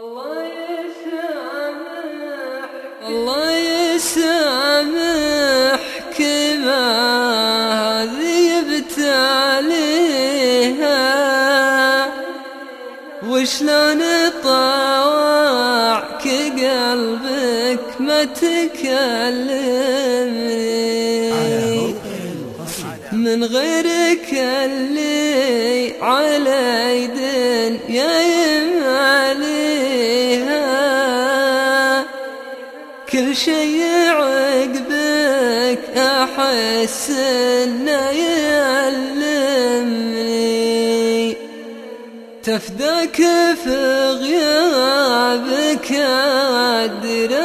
الله يسامحك ما هذي بتاليها، وشلون طوعك قلبك ما تكلمني، من غيرك اللي على يدين يا يماليها، كل شي عقبك أحس إنه يألمني، تفداك في غيابك أدري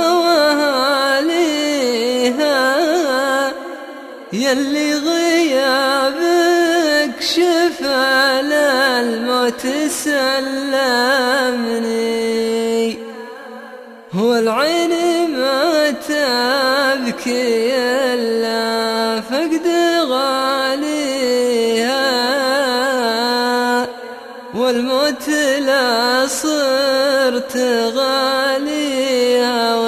وهاليها، يلي غيابك شفى للموت سلمني، والعين ما تبكي إلا فقد غاليها، والموت لا صرت غاليها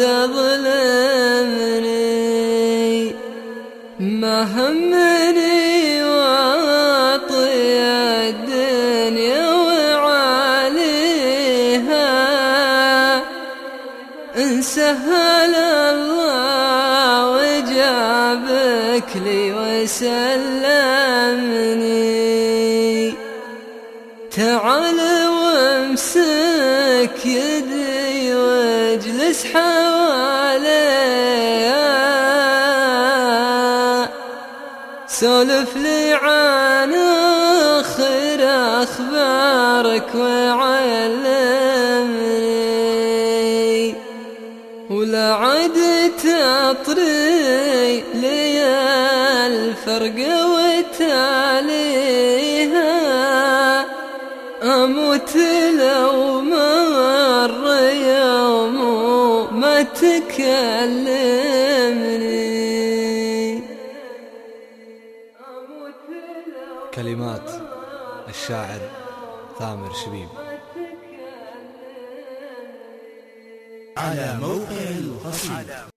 وتظلمني، ما همني واطي الدنيا وعليها، إن سهل الله وجابك لي وسلمني، تعال وامسك يدي واجلس حواليها، سولف لي عن آخر أخبارك وعلمني، ولا عد تطري لي الفرق وتاليها، أموت لو مر يوم ما تكلمني. كلمات الشاعر ثامر شبيب. على موقع القصيدة.